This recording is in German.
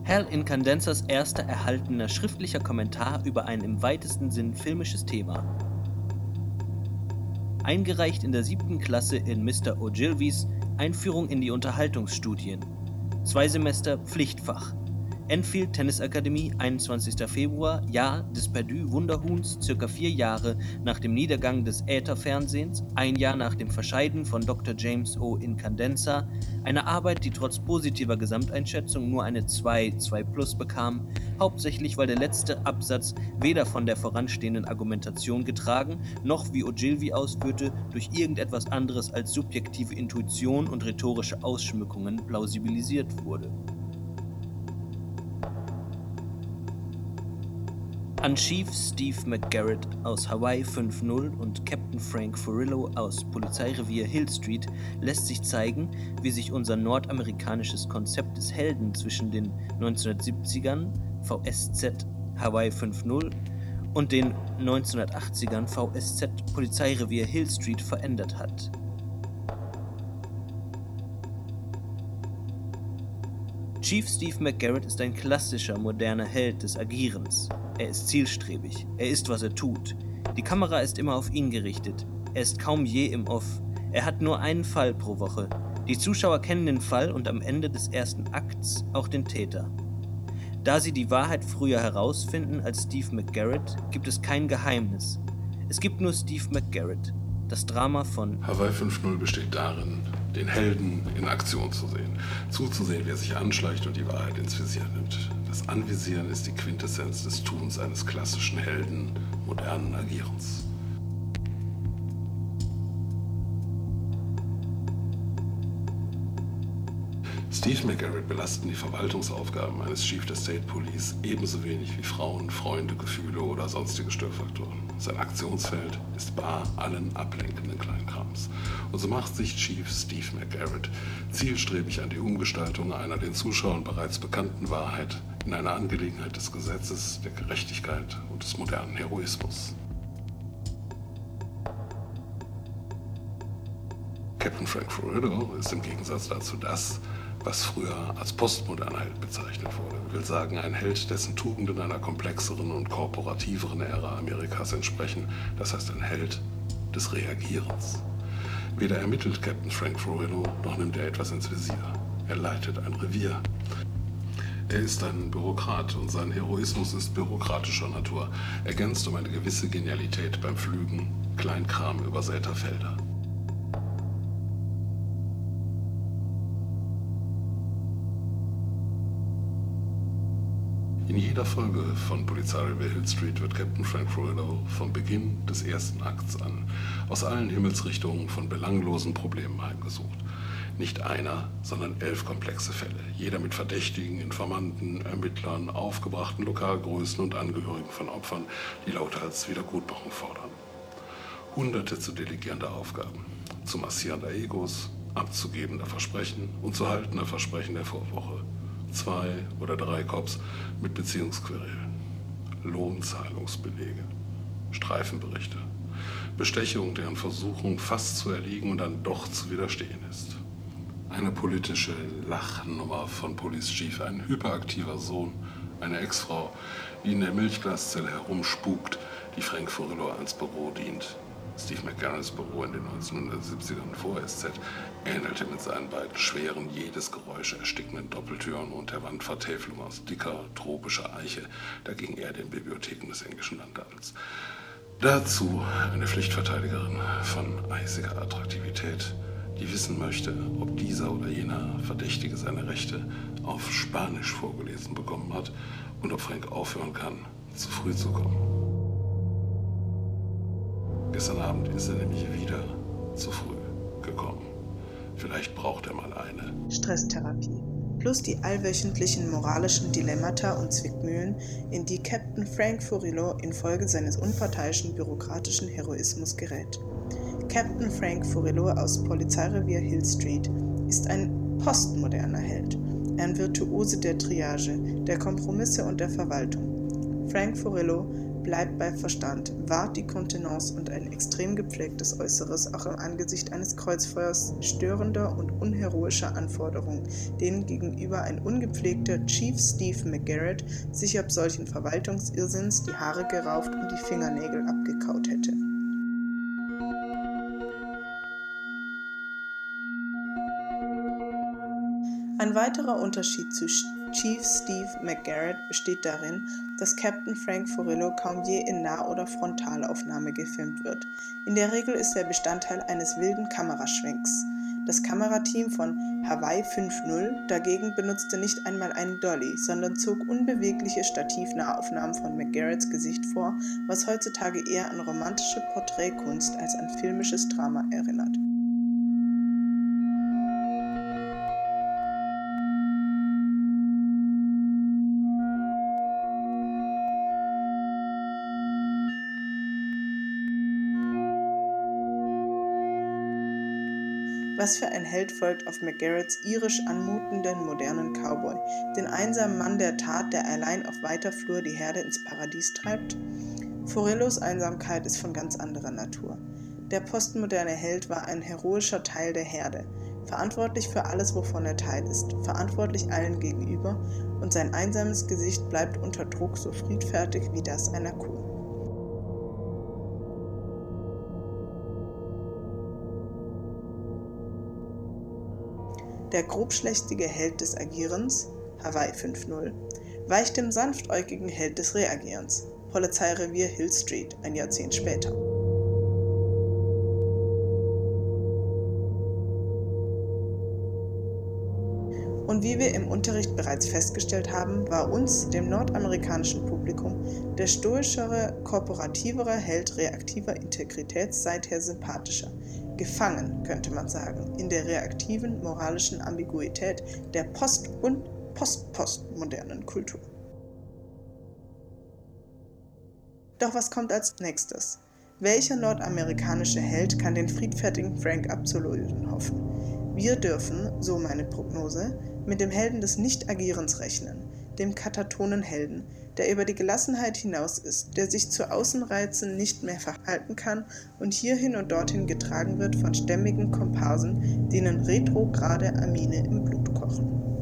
Hal Incandenzas erster erhaltener schriftlicher Kommentar über ein im weitesten Sinn filmisches Thema. Eingereicht in der 7. Klasse in Mr. Ogilvies Einführung in die Unterhaltungsstudien. 2 Semester Pflichtfach. Enfield Tennisakademie, 21. Februar, Jahr des Perdu-Wunderhuhns, ca. 4 Jahre nach dem Niedergang des Ätherfernsehens, 1 Jahr nach dem Verscheiden von Dr. James O. Incandenza, eine Arbeit, die trotz positiver Gesamteinschätzung nur eine 2+ bekam, hauptsächlich weil der letzte Absatz weder von der voranstehenden Argumentation getragen, noch, wie Ogilvy ausführte, durch irgendetwas anderes als subjektive Intuition und rhetorische Ausschmückungen plausibilisiert wurde. An Chief Steve McGarrett aus Hawaii 5-0 und Captain Frank Furillo aus Polizeirevier Hill Street lässt sich zeigen, wie sich unser nordamerikanisches Konzept des Helden zwischen den 1970ern VSZ Hawaii 5-0 und den 1980ern VSZ Polizeirevier Hill Street verändert hat. Chief Steve McGarrett ist ein klassischer, moderner Held des Agierens. Er ist zielstrebig, er ist, was er tut. Die Kamera ist immer auf ihn gerichtet. Er ist kaum je im Off. Er hat nur einen Fall pro Woche. Die Zuschauer kennen den Fall und am Ende des ersten Akts auch den Täter. Da sie die Wahrheit früher herausfinden als Steve McGarrett, gibt es kein Geheimnis. Es gibt nur Steve McGarrett. Das Drama von Hawaii 5-0 besteht darin, den Helden in Aktion zu sehen. Zuzusehen, wie er sich anschleicht und die Wahrheit ins Visier nimmt. Das Anvisieren ist die Quintessenz des Tuns eines klassischen Helden modernen Agierens. Steve McGarrett belasten die Verwaltungsaufgaben eines Chief of State Police ebenso wenig wie Frauen, Freunde, Gefühle oder sonstige Störfaktoren. Sein Aktionsfeld ist bar allen ablenkenden Kleinkrams. Und so macht sich Chief Steve McGarrett zielstrebig an die Umgestaltung einer den Zuschauern bereits bekannten Wahrheit in einer Angelegenheit des Gesetzes, der Gerechtigkeit und des modernen Heroismus. Captain Frank Furillo ist im Gegensatz dazu das, was früher als postmoderner Held bezeichnet wurde. Will sagen, ein Held, dessen Tugenden einer komplexeren und korporativeren Ära Amerikas entsprechen. Das heißt, ein Held des Reagierens. Weder ermittelt Captain Frank Furillo, noch nimmt er etwas ins Visier. Er leitet ein Revier. Er ist ein Bürokrat und sein Heroismus ist bürokratischer Natur, ergänzt um eine gewisse Genialität beim Pflügen Kleinkram übersäter Felder. In jeder Folge von Polizeirevier Hill Street wird Captain Frank Furillo vom Beginn des ersten Akts an aus allen Himmelsrichtungen von belanglosen Problemen heimgesucht. Nicht einer, sondern 11 komplexe Fälle, jeder mit Verdächtigen, Informanten, Ermittlern, aufgebrachten Lokalgrößen und Angehörigen von Opfern, die lauthals Wiedergutmachung fordern. Hunderte zu delegierender Aufgaben, zu massierender Egos, abzugebender Versprechen und zu haltender Versprechen der Vorwoche. 2 oder 3 Cops mit Beziehungsquerelen, Lohnzahlungsbelege, Streifenberichte, Bestechung, deren Versuchung fast zu erliegen und dann doch zu widerstehen ist. Eine politische Lachnummer von Police Chief, ein hyperaktiver Sohn, eine Ex-Frau, die in der Milchglaszelle herumspukt, die Frank Furillo als Büro dient. Steve McGarretts Büro in den 1970ern vor SZ ähnelte mit seinen beiden schweren, jedes Geräusch erstickenden Doppeltüren und der Wandvertäfelung aus dicker, tropischer Eiche, dagegen eher den Bibliotheken des englischen Landadels. Dazu eine Pflichtverteidigerin von eisiger Attraktivität, die wissen möchte, ob dieser oder jener Verdächtige seine Rechte auf Spanisch vorgelesen bekommen hat und ob Frank aufhören kann, zu früh zu kommen. Gestern Abend ist er nämlich wieder zu früh gekommen. Vielleicht braucht er mal eine Stresstherapie. Plus die allwöchentlichen moralischen Dilemmata und Zwickmühlen, in die Captain Frank Furillo infolge seines unparteiischen bürokratischen Heroismus gerät. Captain Frank Furillo aus Polizeirevier Hill Street ist ein postmoderner Held, ein Virtuose der Triage, der Kompromisse und der Verwaltung. Frank Furillo bleibt bei Verstand, wahrt die Kontenance und ein extrem gepflegtes Äußeres auch im Angesicht eines Kreuzfeuers störender und unheroischer Anforderungen, denen gegenüber ein ungepflegter Chief Steve McGarrett sich ab solchen Verwaltungsirrsinns die Haare gerauft und die Fingernägel abgekaut hätte. Ein weiterer Unterschied zu Chief Steve McGarrett besteht darin, dass Captain Frank Furillo kaum je in Nah- oder Frontalaufnahme gefilmt wird. In der Regel ist er Bestandteil eines wilden Kameraschwenks. Das Kamerateam von Hawaii 5.0 dagegen benutzte nicht einmal einen Dolly, sondern zog unbewegliche Stativnahaufnahmen von McGarretts Gesicht vor, was heutzutage eher an romantische Porträtkunst als an filmisches Drama erinnert. Was für ein Held folgt auf McGarretts irisch anmutenden modernen Cowboy, den einsamen Mann der Tat, der allein auf weiter Flur die Herde ins Paradies treibt? Furillos Einsamkeit ist von ganz anderer Natur. Der postmoderne Held war ein heroischer Teil der Herde, verantwortlich für alles, wovon er Teil ist, verantwortlich allen gegenüber, und sein einsames Gesicht bleibt unter Druck so friedfertig wie das einer Kuh. Der grobschlächtige Held des Agierens, Hawaii 5.0, weicht dem sanftäugigen Held des Reagierens, Polizeirevier Hill Street, ein Jahrzehnt später. Und wie wir im Unterricht bereits festgestellt haben, war uns, dem nordamerikanischen Publikum, der stoischere, korporativere Held reaktiver Integrität seither sympathischer. Gefangen, könnte man sagen, in der reaktiven moralischen Ambiguität der post- und postmodernen Kultur. Doch was kommt als nächstes? Welcher nordamerikanische Held kann den friedfertigen Frank abzulösen hoffen? Wir dürfen, so meine Prognose, mit dem Helden des Nicht-Agierens rechnen, dem katatonen Helden, der über die Gelassenheit hinaus ist, der sich zu Außenreizen nicht mehr verhalten kann und hierhin und dorthin getragen wird von stämmigen Komparsen, denen retrograde Amine im Blut kochen.